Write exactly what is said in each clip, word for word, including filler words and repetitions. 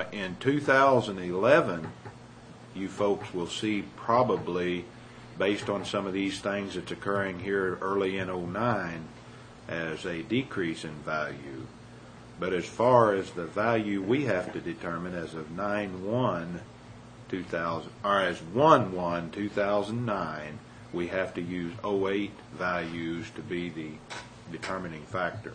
in two thousand eleven, you folks will see probably, based on some of these things that's occurring here early in oh nine, as a decrease in value. But as far as the value we have to determine as of nine one two thousand, or as one one two thousand nine, we have to use oh eight values to be the determining factor.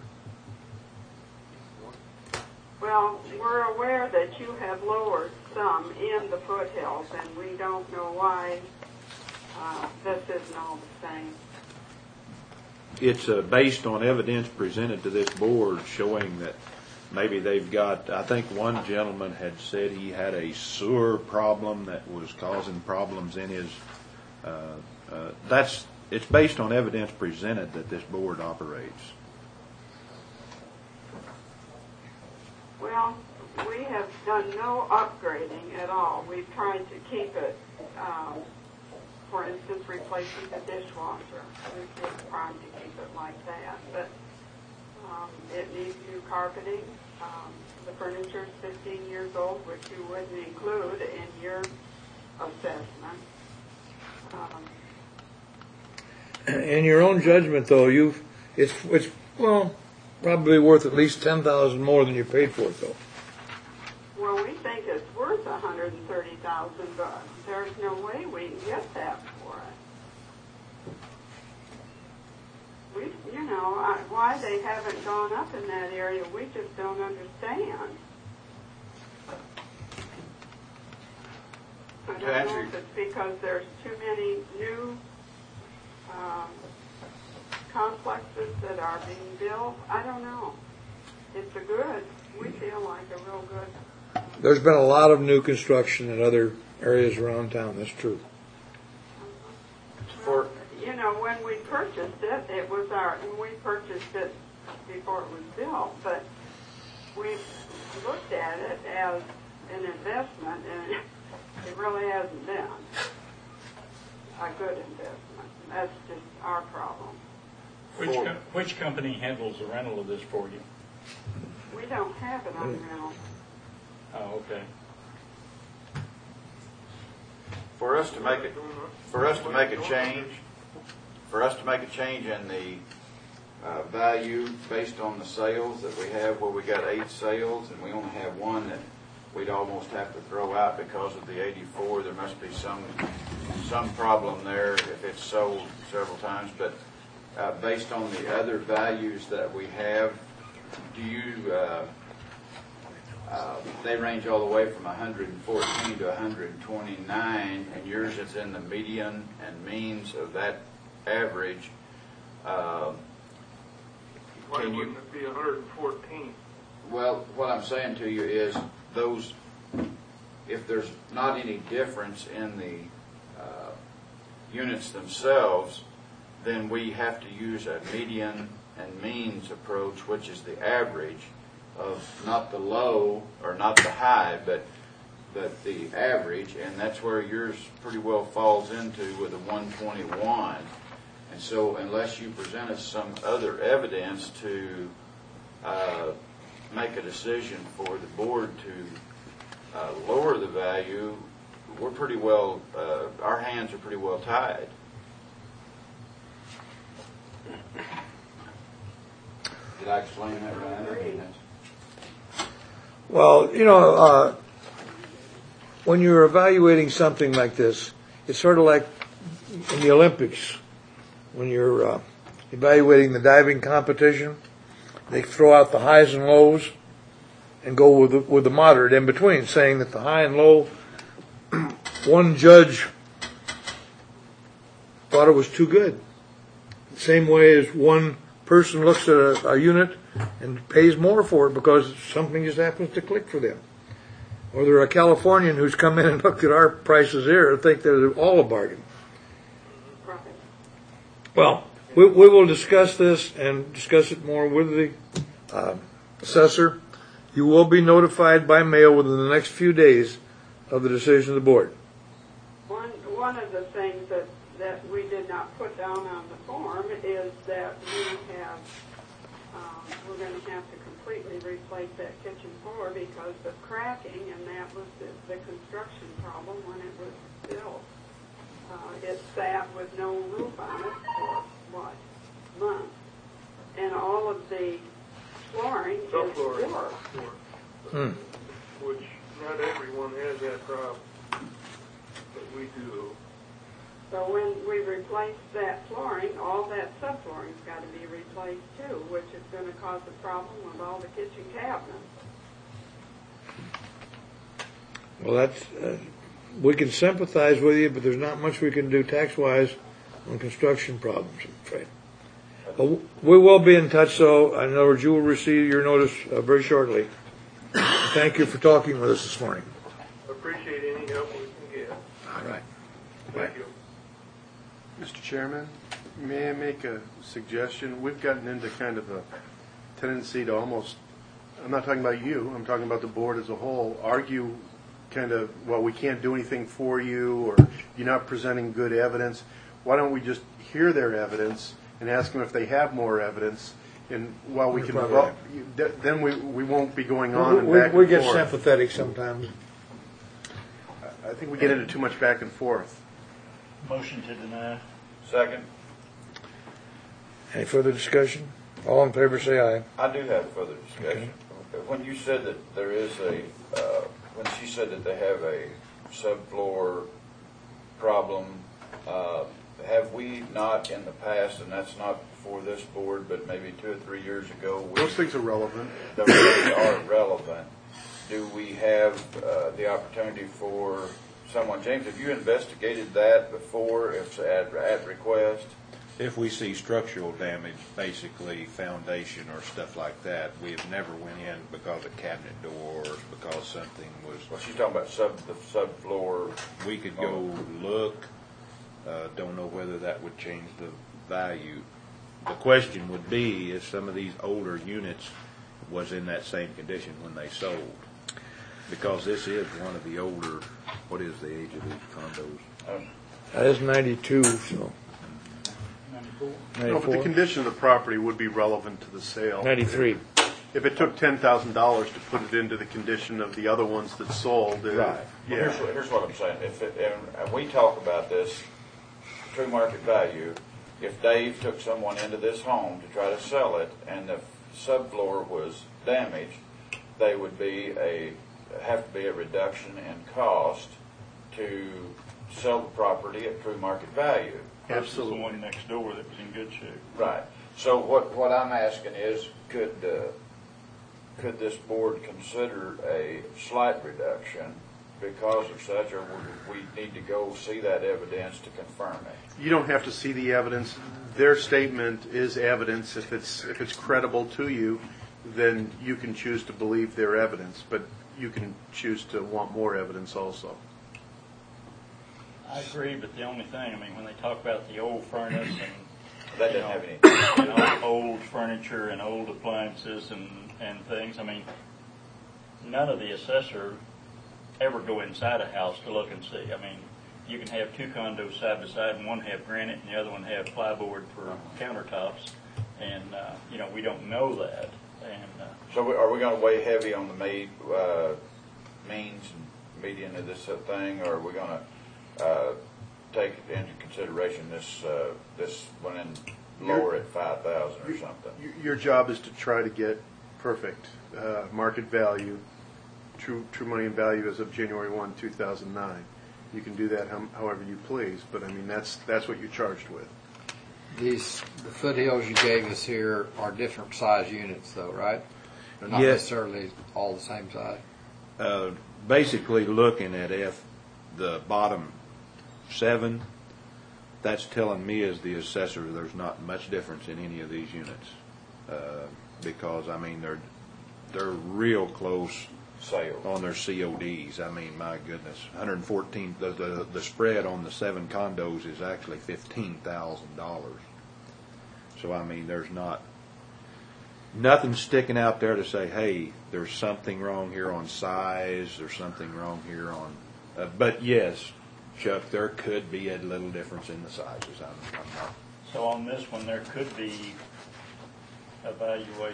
Well, we're aware that you have lowered some in the foothills, and we don't know why uh, this isn't all the same. It's uh, based on evidence presented to this board showing that maybe they've got, I think one gentleman had said he had a sewer problem that was causing problems in his, uh, uh, that's, it's based on evidence presented that this board operates. Well, we have done no upgrading at all. We've tried to keep it, um, for instance, replacing the dishwasher. We've been trying to keep it like that. But um, it needs new carpeting. Um, the furniture is fifteen years old, which you wouldn't include in your assessment. Um, In your own judgment, though, you've it's it's well probably worth at least ten thousand more than you paid for it, though. Well, we think it's worth a hundred and thirty thousand bucks. There's no way we can get that for it. We, you know, I, why they haven't gone up in that area, we just don't understand. I don't know if it's because there's too many new um, complexes that are being built. I don't know. It's a good, we feel like a real good. There's been a lot of new construction in other areas around town. That's true. Well, you know, when we purchased it, it was our, and we purchased it before it was built, but we looked at it as an investment, and it really hasn't been a good investment. That's just our problem. Which, co- which company handles the rental of this for you? We don't have it on rental. Oh, okay. For us to make it, for us to make a change, for us to make a change in the uh, value based on the sales that we have, where we got eight sales and we only have one that we'd almost have to throw out because of the eighty-four. There must be some some problem there if it's sold several times. But uh, based on the other values that we have, do you? Uh, uh, they range all the way from one hundred fourteen to one hundred twenty-nine, and yours is in the median and means of that average. Uh, Why wouldn't it be one hundred fourteen? Well, what I'm saying to you is those, if there's not any difference in the uh, units themselves, then we have to use a median and means approach, which is the average of not the low or not the high, but but the average, and that's where yours pretty well falls into with a one twenty-one. And so unless you present us some other evidence to uh, make a decision for the board to uh, lower the value, we're pretty well, uh, our hands are pretty well tied. Did I explain that right? I mean, that's... Well, you know, uh, when you're evaluating something like this, it's sort of like in the Olympics, when you're uh, evaluating the diving competition, they throw out the highs and lows and go with the, with the moderate in between, saying that the high and low, one judge thought it was too good. The same way as one person looks at a, a unit and pays more for it because something just happens to click for them. Or they're a Californian who's come in and looked at our prices here and think they're all a bargain. Well, we, we will discuss this and discuss it more with the uh, assessor. You will be notified by mail within the next few days of the decision of the board. One one of the things that, that we did not put down on the form is that we have, um, we're going to have to complete completely replace that kitchen floor because of cracking, and that was the, the construction problem when it was built. Uh, it sat with no roof on it for, what, months. And all of the flooring is Subflooring. work. Hmm. Which not everyone has that problem, but we do. So when we replace that flooring, all that subflooring's got to be replaced too, which is going to cause a problem with all the kitchen cabinets. Well, that's, uh, we can sympathize with you, but there's not much we can do tax-wise on construction problems, I'm afraid. But we will be in touch, so in other words, you will receive your notice uh, very shortly. Thank you for talking with us this morning. Appreciate any help we can get. All right. Thank you. Mister Chairman, may I make a suggestion? We've gotten into kind of a tendency to almost, I'm not talking about you, I'm talking about the board as a whole, argue kind of, well, we can't do anything for you, or you're not presenting good evidence. Why don't we just hear their evidence and ask them if they have more evidence? And while we You're can, probably well, right. you- th- then we, we won't be going on and We, back we and get forth. sympathetic sometimes. I think we get into too much back and forth. Motion to deny. Second, Any further discussion? All in favor, say aye. I do have further discussion. When you said that there is a, uh, when she said that they have a subfloor problem, uh, have we not in the past, and that's not for this board, but maybe two or three years ago, we, Those things are relevant. that really are relevant, do we have uh, the opportunity for someone, James, have you investigated that before, if at, at request? If we see structural damage, basically foundation or stuff like that, we have never went in because of cabinet doors, because something Well, was, she's talking about sub, the subfloor. we could go look, uh, don't know whether that would change the value. The question would be if some of these older units was in that same condition when they sold. Because this is one of the older, what is the age of these condos? Um, That is ninety-two, so. Ninety-four. No, but the ninety-four? condition of the property would be relevant to the sale. ninety-three. If it took ten thousand dollars to put it into the condition of the other ones that sold, uh, Right. Well, yeah. here's, what- here's what I'm saying. If it, and, and we talk about this true market value, if Dave took someone into this home to try to sell it and the subfloor was damaged, they would be a have to be a reduction in cost to sell the property at true market value. Versus Absolutely. the one next door that was in good shape. Right. So what, what I'm asking is, could, uh, could this board consider a slight reduction because of such, or would we need to go see that evidence to confirm it? You don't have to see the evidence. Their statement is evidence. If it's if it's credible to you, then you can choose to believe their evidence, but you can choose to want more evidence also. I agree, but the only thing, I mean, when they talk about the old furnace and That you doesn't know, have any. you know, old furniture and old appliances and, and things, I mean, none of the assessor ever go inside a house to look and see. I mean, you can have two condos side by side and one have granite and the other one have plywood for countertops, and, uh, you know, we don't know that. And, uh, So we- are we going to weigh heavy on the made, uh, means and median of this uh, thing, or are we going to uh, take into consideration this uh, this one in lower at five thousand or something? Your- Your job is to try to get perfect uh, market value, true true money and value as of January first, two thousand nine. You can do that how- however you please, but I mean, that's that's what you're charged with. These, the foothills you gave us here are different size units though, right? They're not Yes. necessarily all the same size. Uh, basically looking at F, the bottom seven, that's telling me as the assessor there's not much difference in any of these units. Uh, because, I mean, they're, they're real close Sale. on their C O Ds. I mean, my goodness, one hundred fourteen, the, the, the spread on the seven condos is actually fifteen thousand dollars. So, I mean, there's not, nothing sticking out there to say, hey, there's something wrong here on size, there's something wrong here on, uh, but yes, Chuck, there could be a little difference in the sizes. I'm, I'm not, so on this one, there could be a valuation at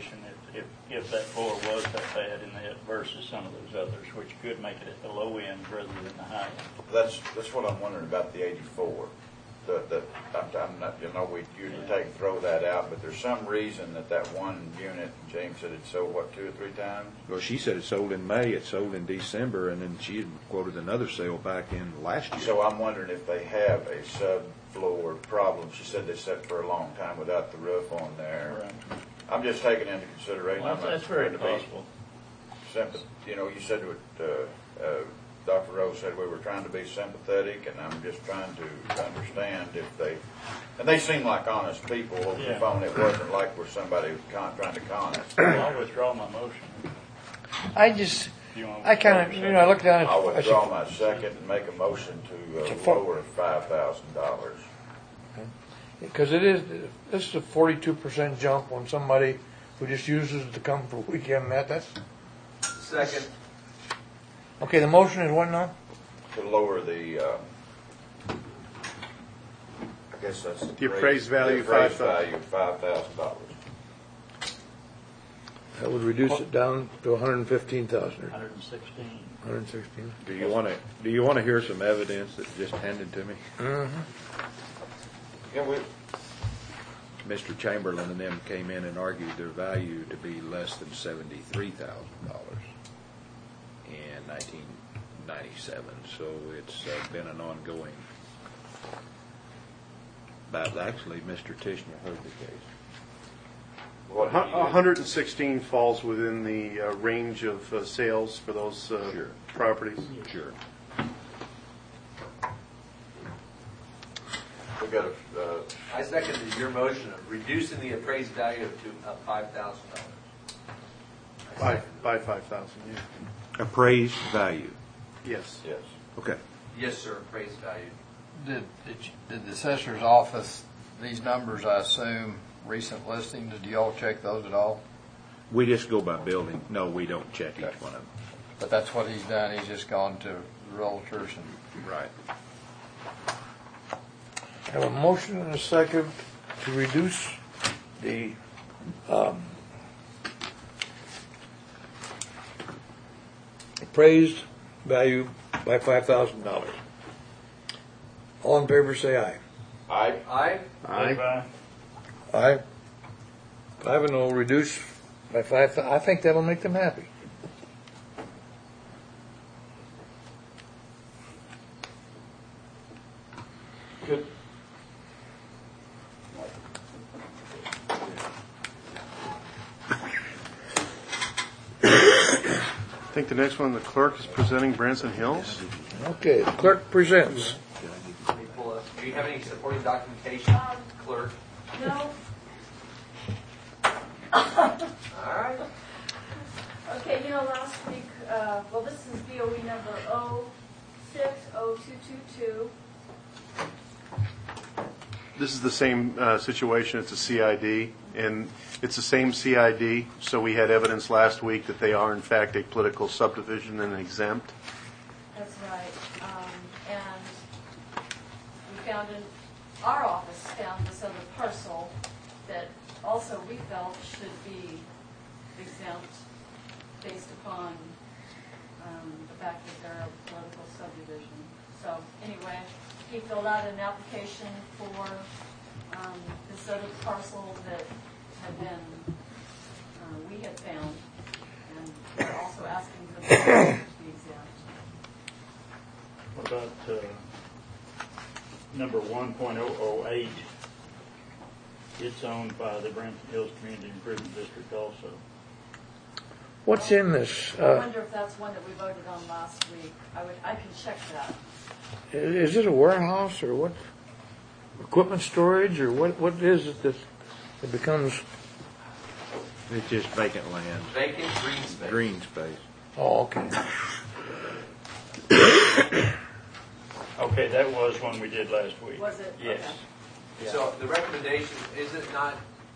if, if that floor was that bad in that versus some of those others, which could make it at the low end rather than the high end. That's, that's what I'm wondering about the eighty-four. The, the, I'm, I'm not, you know, we usually take, throw that out, but there's some reason that that one unit, James said it sold, what, two or three times? Well, she said it sold in May, it sold in December, and then she had quoted another sale back in last year. So I'm wondering if they have a subfloor problem. She said they sat for a long time without the roof on there. Right. I'm just taking into consideration. Well, I'm not that's very trying to be possible. sympath- You know, you said what, uh, uh, Doctor Rose said we were trying to be sympathetic, and I'm just trying to understand if they, and they seem like honest people over the Yeah. phone. It wasn't like we're somebody con- trying to con us. Well, I'll withdraw my motion. I just, If you want to I kind of, withdraw you know, I looked down at. I'll I withdraw said, my second and make a motion to uh, To fo- lower five thousand dollars. Because it is, this is a forty-two percent jump on somebody who just uses it to come for weekend met. That's, Second. okay, the motion is what now? To lower the, uh, I guess that's the. The appraised value, The appraised five thou- value of five thousand dollars. That would reduce it down to one hundred fifteen thousand or one hundred sixteen. one hundred sixteen. Do you want to, do you want to hear some evidence that just handed to me? Yeah, we, Mister Chamberlain and them came in and argued their value to be less than seventy-three thousand dollars in nineteen ninety-seven, so it's uh, been an ongoing. But actually, Mister Tishner heard the case. what do you do? one hundred sixteen falls within the uh, range of uh, sales for those uh, Sure. properties. Sure. We got a, uh, I seconded your motion of reducing the appraised value to uh, five thousand dollars. By, by five thousand, yeah. Appraised value. Yes. yes. Okay. Yes, sir, appraised value. Did, did you- did the assessor's office, these numbers, I assume, recent listings, did you all check those at all? We just go by building. No, we don't check each one of them. But that's what he's done, he's just gone to realtors and. Right. Have a motion and a second to reduce the, um, appraised value by five thousand dollars. All in favor, say aye. I, Aye? Aye. Aye. Five and oh, reduce by five, thou- I think that'll make them happy. good. I think the next one, the clerk is presenting Branson Hills. Okay, the clerk presents. Let me pull up. Do you have any supporting documentation, clerk? No. All right. Okay, you know, last week, uh, well, this is B O E number oh six oh two two two. This is the same uh, situation, it's a C I D, and it's the same C I D, so we had evidence last week that they are in fact a political subdivision and exempt. That's right. Um, and we found in, our office found this other parcel that also we felt should be exempt based upon um, the fact that they're a political subdivision. So anyway, he filled out an application for um, this other parcel that had been, uh, we had found, and we're also asking for the to be exempt. What about uh, number one point oh oh eight? It's owned by the Branson Hills Community Improvement District also. What's in this? I Uh, wonder if that's one that we voted on last week. I would, I can check that. is it a warehouse or what? Equipment storage or what, what is it that it becomes? It's just vacant land, Vacant green space. green space. Oh, okay. Okay, that was one we did last week. Was it? Yes. Okay. So the recommendation, is it not,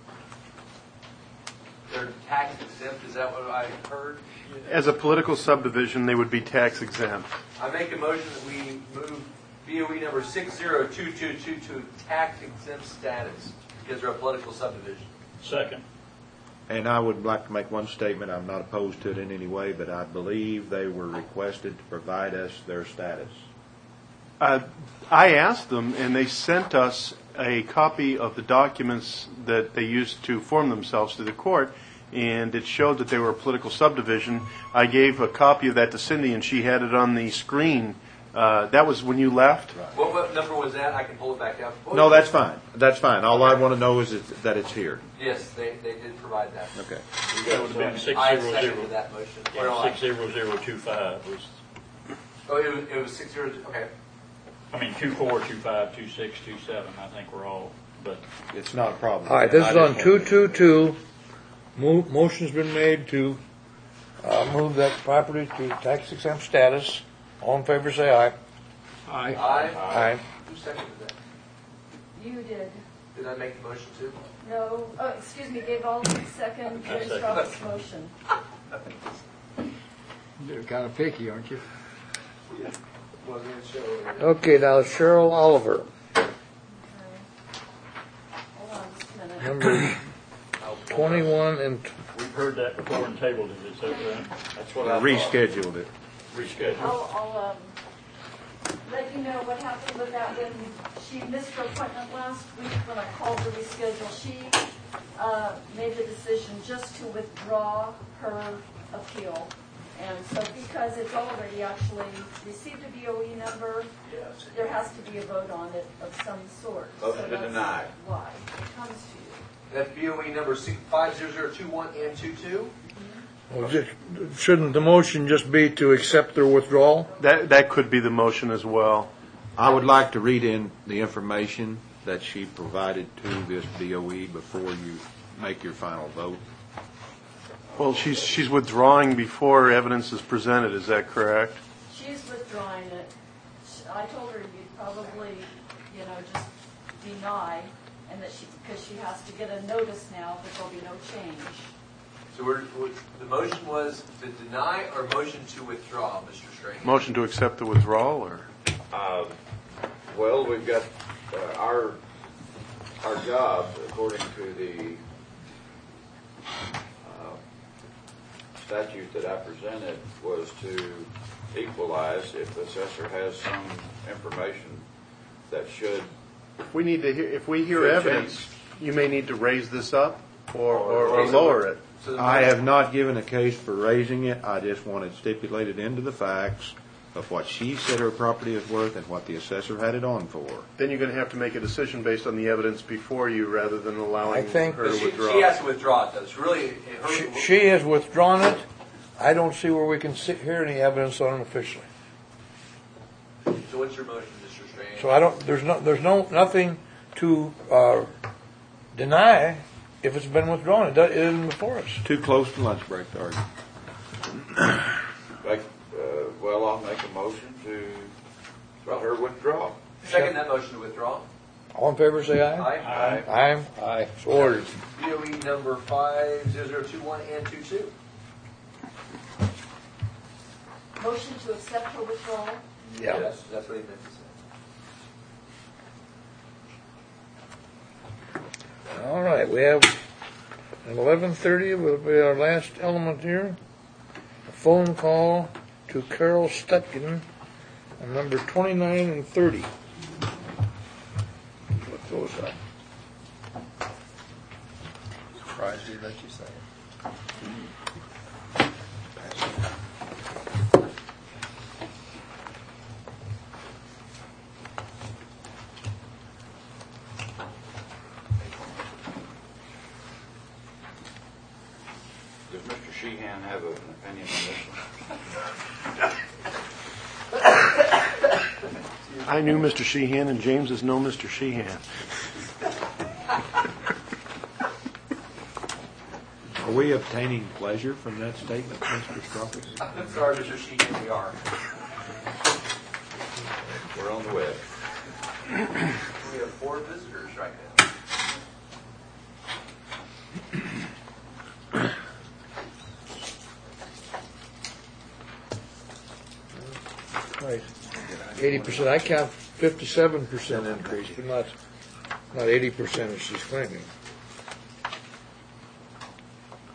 they're tax exempt, is that what I heard? As a political subdivision, they would be tax exempt. I make a motion that we move B O E number six zero two two two to tax exempt status because they're a political subdivision. Second. And I would like to make one statement. I'm not opposed to it in any way, but I believe they were requested to provide us their status. Uh, I asked them, and they sent us a copy of the documents that they used to form themselves to the court, and it showed that they were a political subdivision. I gave a copy of that to Cindy, and she had it on the screen. Uh, that was when you left? What, what number was that? I can pull it back up. What No, was that's it? fine. That's fine. All I want to know is it- that it's here. Yes, they, they did provide that. Okay. That would have been six I zero seconded zero. that motion. Or no, I- Six zero zero two five was, Oh, it was, it was six zero, okay. I mean, two four, two five, two six, two seven, I think we're all, but It's not a problem. All right, this I is just on want two to- two two. Mo- motion's been made to, uh, move that property to tax exempt status. All in favor, say aye. Aye. Aye. Aye. Who seconded that? You did. Did I make the motion too? No, oh, excuse me, Dave Aldrich, second, I Jim second. Strauss motion. You're kind of picky, aren't you? Wasn't it show? Okay, now Cheryl Oliver, Okay. Hold on just a minute. numbers twenty-one and, we've heard that before and tabled it, is that right? That's what I rescheduled it. Rescheduled. I'll, I'll, um, let you know what happened with that when she missed her appointment last week when I called to reschedule. She, uh, made the decision just to withdraw her appeal. And so because it's already actually received a B O E number, Yes. there has to be a vote on it of some sort. Motion So to that's deny. Why it comes to you. That's B O E number five zero zero two one and two two? well, ju- shouldn't the motion just be to accept their withdrawal? That, that could be the motion as well. I would like to read in the information that she provided to this B O E before you make your final vote. Well, she's, she's withdrawing before evidence is presented, is that correct? She's withdrawing it. Sh- I told her you'd probably, you know, just deny, and that she, because she has to get a notice now that there'll be no change. So we're, we're- the motion was to deny or motion to withdraw, Mister Strange? Motion to accept the withdrawal, or? Uh, Well, we've got, uh, our, our job, according to the uh, statute that I presented, was to equalize if the assessor has some information that should, If we need to hear, if we hear Should evidence, you may need to raise this up or, or, or Okay, so lower we're- it. so the I motion- have not given a case for raising it. I just want it stipulated into the facts of what she said her property is worth and what the assessor had it on for. Then you're going to have to make a decision based on the evidence before you rather than allowing I think- her But to she, withdraw. she has to withdraw it, though. It's really, it- She, her, she has withdrawn it. I don't see where we can sit, hear any evidence on it officially. so what's your motion, Mister Strange? So I don't, there's no, there's no, nothing to, uh, deny if it's been withdrawn. It does- it isn't before us. Too close to lunch break to argue. like, uh, well, I'll make a motion to let her withdraw. Second that motion to withdraw. All in favor, say aye. Aye. Aye. Aye. So ordered. B O E number five zero zero two one and two two. Motion to accept her withdrawal. Yeah. Yes, that's what he meant to say. All right, we have at eleven thirty will be our last element here. A phone call to Carol Stutkin on number twenty-nine and thirty. Look those up. Surprised he let you say it. Does Mister Sheehan have an opinion on this one? I knew Mister Sheehan, and James is no Mister Sheehan. Are we obtaining pleasure from that statement, Mister Strauss? I'm sorry, Mister Sheehan, we are. We're on the web. We have four visitors right now. Right. Eighty percent, I count fifty-seven percent increase, but not, not eighty percent as she's claiming.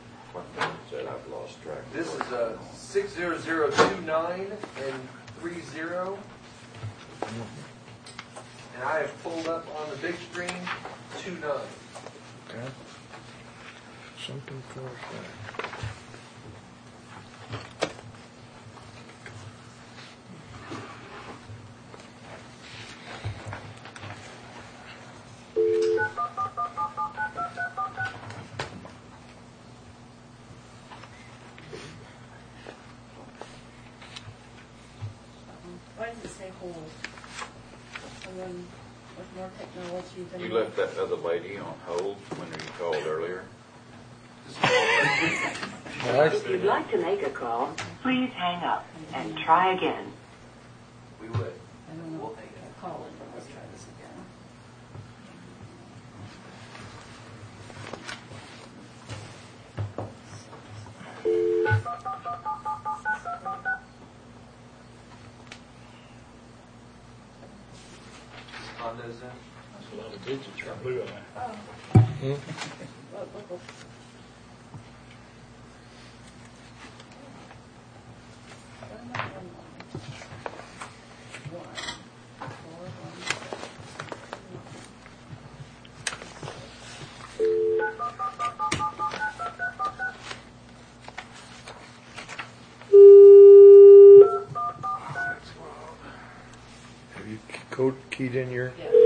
six zero zero two nine and three zero. And I have pulled up on the big screen two nine. Okay. Something for that. Why does it say hold? Someone with more technology than. You left that other lady on hold when you called earlier. If you'd like to make a call, please hang up and try again. We would. I don't know. We'll take it. Call it, but let's try this again. Condos in. That's a lot of digits right blue on there. Oh. Hmm? Look, look, look. Have you code keyed in your? Yeah.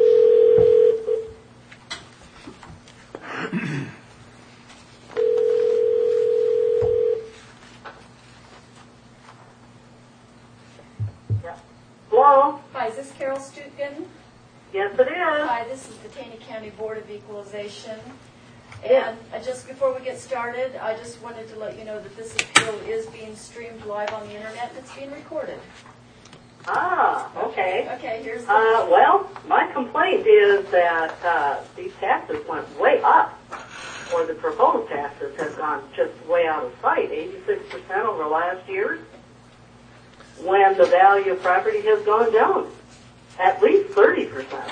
Hello? Hi, is this Carol Stutkin? Yes, it is. Hi, this is the Taney County Board of Equalization. And uh, just before we get started, I just wanted to let you know that this appeal is being streamed live on the internet and it's being recorded. Ah, okay. Okay, here's the... Uh, well, my complaint is that uh, these taxes went way up, or the proposed taxes have gone just way out of sight, eighty-six percent over last year, when the value of property has gone down at least thirty percent.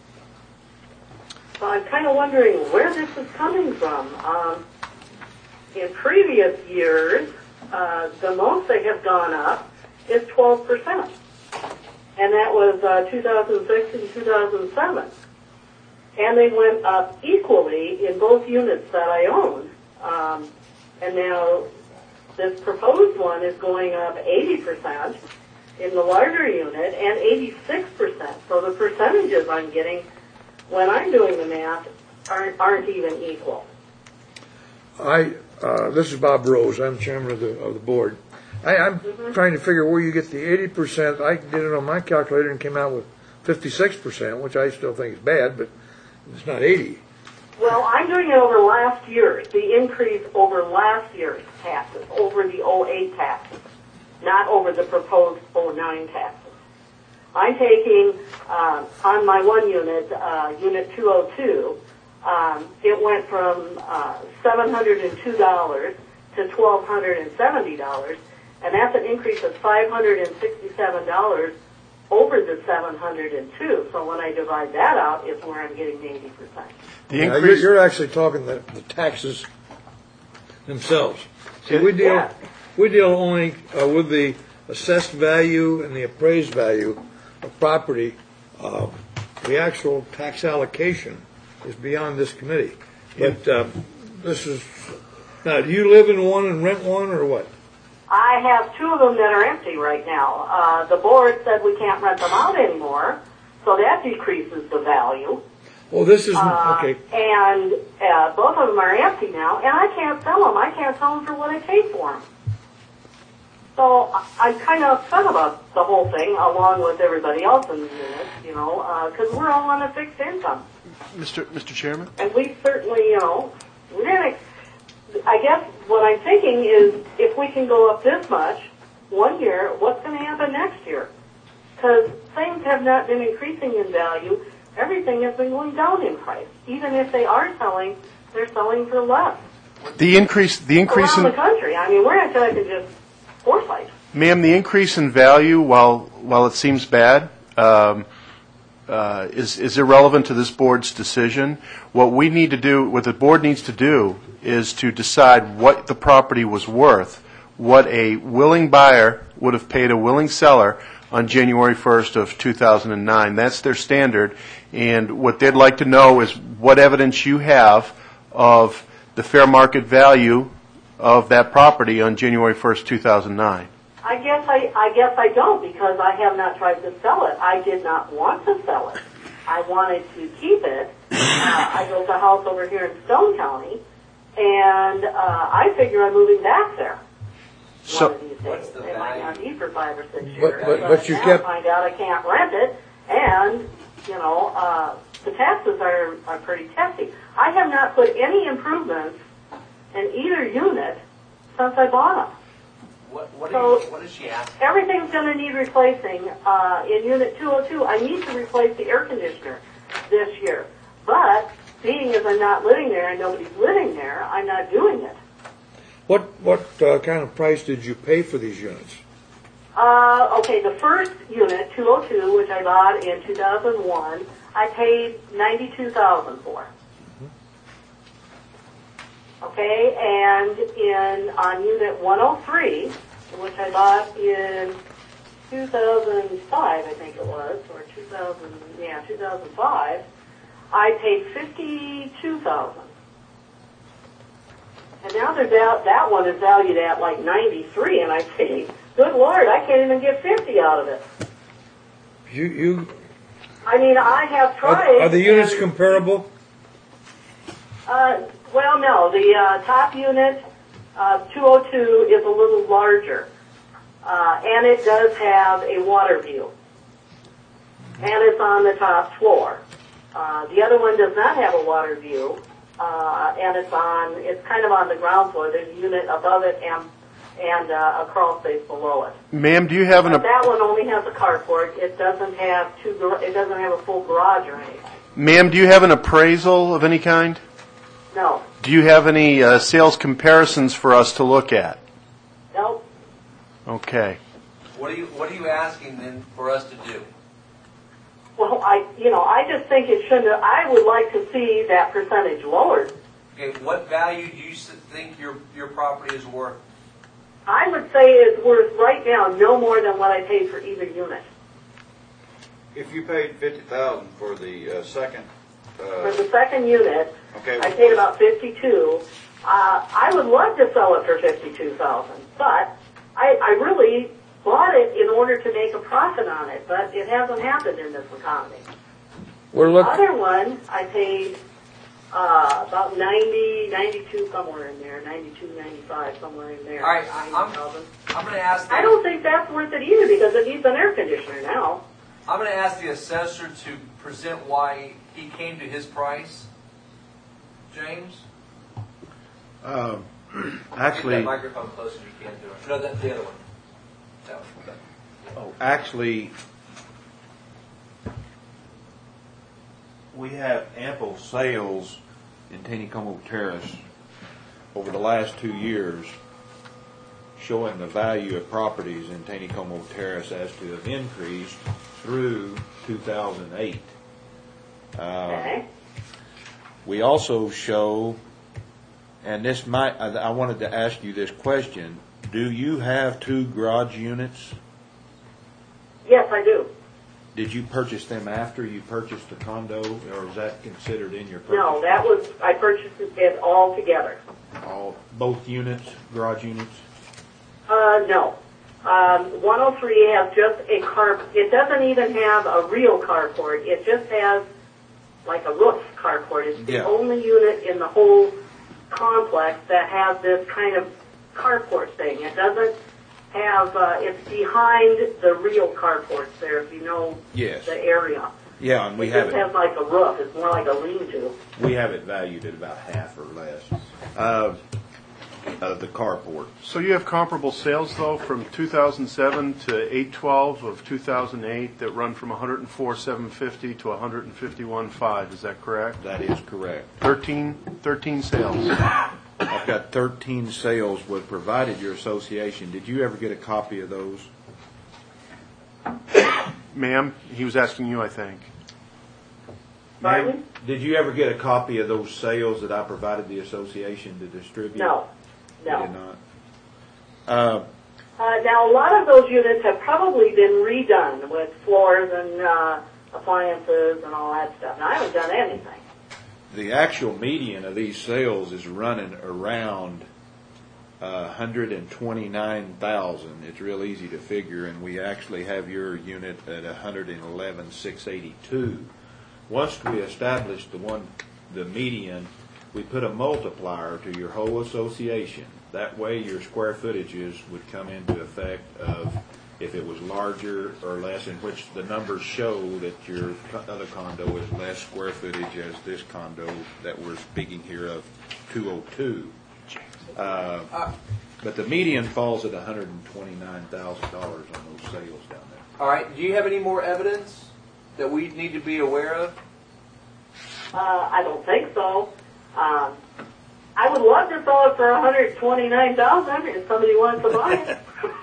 So I'm kind of wondering where this is coming from. Um, in previous years, uh, the most they have gone up is twelve percent. And that was uh, two thousand six and two thousand seven. And they went up equally in both units that I own. Um, and now this proposed one is going up eighty percent in the larger unit and eighty-six percent. So the percentages I'm getting when I'm doing the math aren't, aren't even equal. I, uh, this is Bob Rose. I'm chairman of the, of the board. I, I'm Mhm. trying to figure where you get the eighty percent. I did it on my calculator and came out with fifty-six percent, which I still think is bad, but it's not eighty. Well, I'm doing it over last year's, the increase over last year's taxes, over the oh eight taxes, not over the proposed oh nine taxes. I'm taking, uh, on my one unit, uh, unit two oh two, um, it went from uh, seven hundred two dollars to twelve seventy dollars, and that's an increase of five hundred sixty-seven dollars over the seven hundred two. So when I divide that out, is where I'm getting the eighty percent. The Yeah, you're, increase, you're actually talking the, the taxes themselves. See, we deal Yeah. we deal only uh, with the assessed value and the appraised value of property. Uh, the actual tax allocation is beyond this committee. But uh, this is now. Do you live in one and rent one, or what? I have two of them that are empty right now. Uh, the board said we can't rent them out anymore, so that decreases the value. Well, this is Uh, okay. And uh, both of them are empty now, and I can't sell them. I can't sell them for what I paid for them. So I- I'm kind of upset about the whole thing, along with everybody else in the unit, you know, because we're all on a fixed income. Mister Mister Chairman? And we certainly, you know, we didn't. I guess what I'm thinking is if we can go up this much one year, what's going to happen next year? Because things have not been increasing in value. Everything has been going down in price. Even if they are selling, they're selling for less. The increase, the increase Around in, the country. I mean, we're not talking just Forsyth. ma'am, the increase in value, while while it seems bad, um, uh, is is irrelevant to this board's decision. What we need to do, what the board needs to do, is to decide what the property was worth what a willing buyer would have paid a willing seller on January first of two thousand nine. That's their standard. And what they'd like to know is what evidence you have of the fair market value of that property on January first, two thousand nine. I guess I, I guess I don't, because I have not tried to sell it. I did not want to sell it. I wanted to keep it. Uh, I built a house over here in Stone County, and uh, I figure I'm moving back there. So, one of these days. what's the It might not value? be for five or six But- years. but- but you now kept- I find out I can't rent it, and you know uh, the taxes are are pretty hefty. I have not put any improvements in either unit since I bought them. What, what, So- is, what is she asking? Everything's going to need replacing. Uh, in Unit two oh two, I need to replace the air conditioner this year. But being as I'm not living there and nobody's living there, I'm not doing it. What what uh, kind of price did you pay for these units? Uh, okay, the first unit, two oh two, which I bought in two thousand one, I paid ninety-two thousand dollars for. Okay, and in on Unit one oh three, which I bought in two thousand five, I think it was, or two thousand, yeah, two thousand five, I paid fifty-two thousand dollars. And now they're down, that one is valued at like ninety-three, and I say, good Lord, I can't even get fifty out of it. You you I mean, I have are, tried. are the units and, comparable? Uh, well, no. The uh, top unit, uh, two oh two, is a little larger, uh, and it does have a water view, and it's on the top floor. Uh, the other one does not have a water view, uh, and it's on. It's kind of on the ground floor. There's a unit above it and and uh, a crawl space below it. ma'am, do you have an But that one only has a carport. It doesn't have two. gar- It doesn't have a full garage or anything. ma'am, do you have an appraisal of any kind? No. Do you have any uh, sales comparisons for us to look at? Nope. Okay. What are you, what are you asking then for us to do? Well, I, you know, I just think it shouldn't. I would like to see that percentage lowered. Okay, what value do you s- think your, your property is worth? I would say it's worth right now no more than what I paid for either unit. If you paid fifty thousand for the uh, second, For uh, the second unit, okay, I paid about fifty-two. Uh, I would love to sell it for fifty-two thousand, but I, I really bought it in order to make a profit on it. But it hasn't happened in this economy. We're The looking. other one, I paid uh, about ninety, ninety-two, somewhere in there, ninety-two, ninety-five, somewhere in there. All right, I- I'm- ninety thousand. I'm going to ask the, I don't think that's worth it either because it needs an air conditioner now. I'm going to ask the assessor to present why he came to his price. James? Um, Keep Actually, that microphone closer as you can to it. No, that's the other one. That one. oh, actually, we have ample sales in Taneycomo Terrace over the last two years showing the value of properties in Taneycomo Terrace as to have increased through two thousand eight. Uh, Okay? We also show, and this might, I I wanted to ask you this question, do you have two garage units? Yes, I do. Did you purchase them after you purchased the condo, or is that considered in your purchase? No, that was, I purchased it all together. All, both units, garage units? Uh, no. Um, one oh three has just a car, it doesn't even have a real carport. It just has like a roof carport. It's the Yeah. only unit in the whole complex that has this kind of carport thing. It doesn't have, uh, it's behind the real carports there, if you know Yes. the area. Yeah, and we It have just it, has like a roof. It's more like a lean-to. we have it valued at about half or less, uh, of the carport. So you have comparable sales, though, from two thousand seven to eight twelve of two thousand eight that run from one hundred four thousand seven hundred fifty to one hundred fifty-one thousand five hundred. Is that correct? That is correct. thirteen, thirteen sales. I've got thirteen sales with provided your association. Did you ever get a copy of those? Ma'am, he was asking you, I think. Pardon? Ma'am, did you ever get a copy of those sales that I provided the association to distribute? No. You No. did not? Uh, Uh, now, a lot of those units have probably been redone with floors and uh, appliances and all that stuff. Now, I haven't done anything. the actual median of these sales is running around uh, one hundred twenty-nine thousand. It's real easy to figure, and we actually have your unit at one hundred eleven thousand six hundred eighty-two. Once we establish the one, the median, we put a multiplier to your whole association. That way, your square footages would come into effect of if it was larger or less, in which the numbers show that your co- other condo is less square footage as this condo that we're speaking here of, two oh two. Uh, but the median falls at one hundred twenty-nine thousand dollars on those sales down there. All right, do you have any more evidence that we need to be aware of? Uh, I don't think so. Um, I would love to sell it for one hundred twenty-nine thousand dollars if somebody wants to buy it.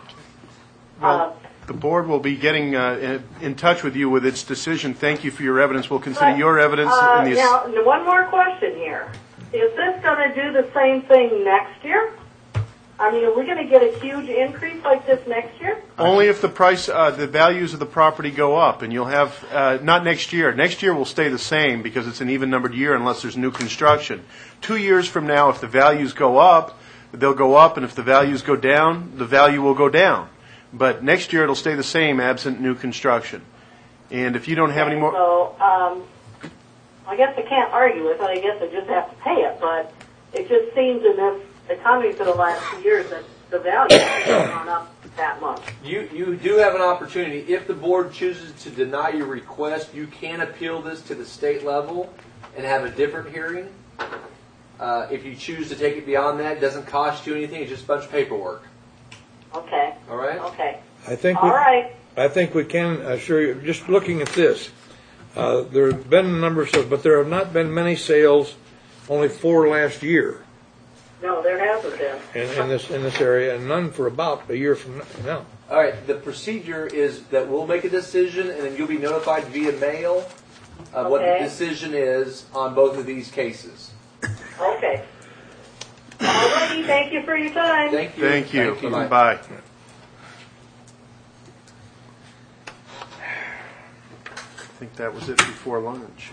Well, the board will be getting uh, in, in touch with you with its decision. Thank you for your evidence. We'll consider But, your evidence. Uh, in the now, one more question here. Is this going to do the same thing next year? I mean, are we going to get a huge increase like this next year? Only if the price, uh, the values of the property go up, and you'll have, uh, not next year. Next year will stay the same because it's an even-numbered year unless there's new construction. Two years from now, if the values go up, they'll go up, and if the values go down, the value will go down. But next year it'll stay the same absent new construction. And if you don't have any more... So, um, I guess I can't argue with it. I guess I just have to pay it. But it just seems in this economy for the last two years that the value has gone up that much. You you do have an opportunity. If the board chooses to deny your request, you can appeal this to the state level and have a different hearing. Uh, if you choose to take it beyond that, it doesn't cost you anything. It's just a bunch of paperwork. Okay. All right? Okay. I think All we, right. I think we can assure you, just looking at this, uh, there have been a number of sales, but there have not been many sales, only four last year No, there hasn't been. in, in this in this area, and none for about a year from now. All right. The procedure is that we'll make a decision, and then you'll be notified via mail of what the Okay. decision is on both of these cases. Okay. All righty. Thank you for your time. Thank you. Thank you. Bye-bye. Bye. I think that was it before lunch.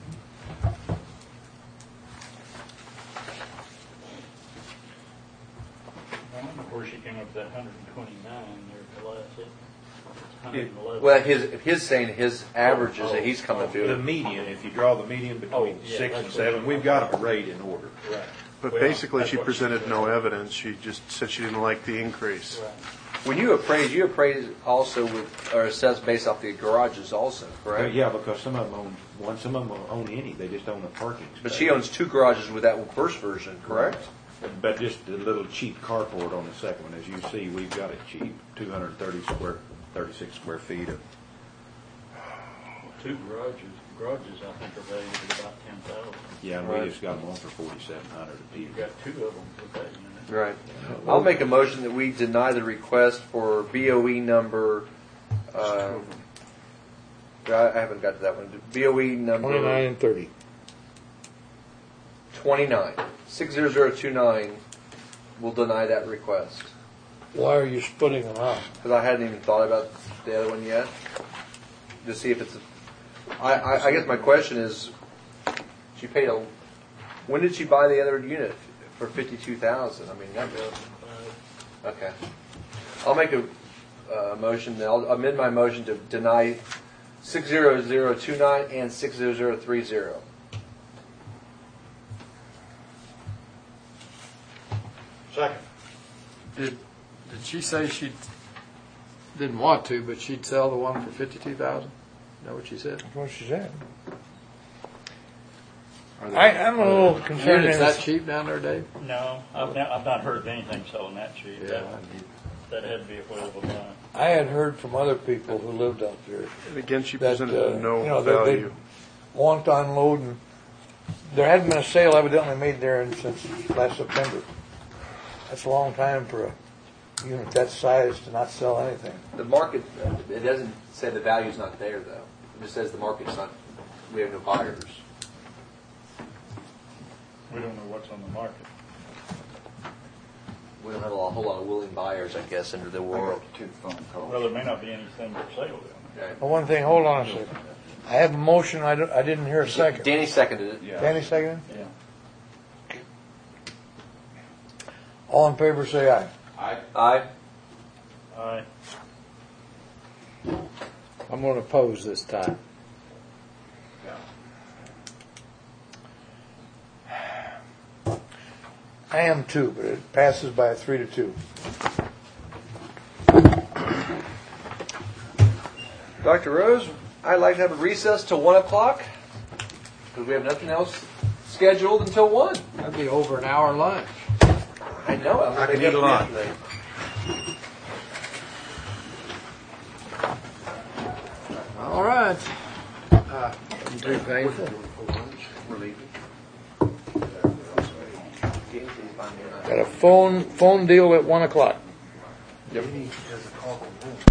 Of course, you came up with that one hundred twenty-nine there, the last, it- it's one hundred eleven. Well, his he's saying his averages that he's coming The to. median, if you draw the median between Oh, yeah, six and that's seven, what- we've got a rate in order. Right. But Well, basically, that's she what presented said. no evidence. She just said she didn't like the increase. Right. When you appraise, you appraise also with, or assess based off the garages also, Well, correct? yeah, because some of them own one, some of them own any. They just own a parking space. But she owns two garages with that first version, correct? But just a little cheap carport on the second one. As you see, we've got it cheap, two hundred thirty square, thirty-six square feet of. Two garages, garages I think are valued at about ten thousand. Yeah, and Right. we just got them on for forty-seven hundred a piece. You've got two of them with that unit. Right. I'll make a motion that we deny the request for B O E number, uh, I I haven't got to that one. B O E number Twenty-nine and thirty. twenty-nine, six zero zero two nine. We'll deny that request. Why are you splitting them out? Because I hadn't even thought about the other one yet. To see if it's, a, I, I, I guess my question is, she paid a, when did she buy the other unit for fifty-two thousand? I mean, that, okay. I'll make a, uh, motion, I'll amend my motion to deny six zero zero two nine and six zero zero three zero. Second. Did, did she say she didn't want to, but she'd sell the one for fifty-two thousand? Is that what she said? That's what she said. Are there- I, I'm a little concerned. Units in that this- cheap down there, Dave? No, I've not, I've not heard of anything selling that cheap. Yeah. That, that had to be a whale of a buy. I had heard from other people who lived out there And again, she that, presented uh, no you know, they- they value. want to unload, and there hadn't been a sale evidently made there in- since last September. That's a long time for a unit that size to not sell anything. The market, it doesn't say the value's not there though. It just says the market's not, we have no buyers. We don't know what's on the market. we don't have a whole lot of willing buyers, I guess, into the world. Two phone calls. Well, there may not be anything for sale then. Okay. Well, one thing, hold on a second. I have a motion, I don't- I didn't hear a second. Danny seconded it. Yeah. Danny seconded? Yeah. All in favor, say aye. I, Aye. Aye. I'm going to oppose this time. I am too, but it passes by a three to two. Doctor Rose, I'd like to have a recess till one o'clock because we have nothing else scheduled until one. That'd be over an hour lunch. I know. I'm I can gonna eat a lot. yesterday. All right. Uh, too painful. Got a phone, phone deal at one o'clock. He has a call from home.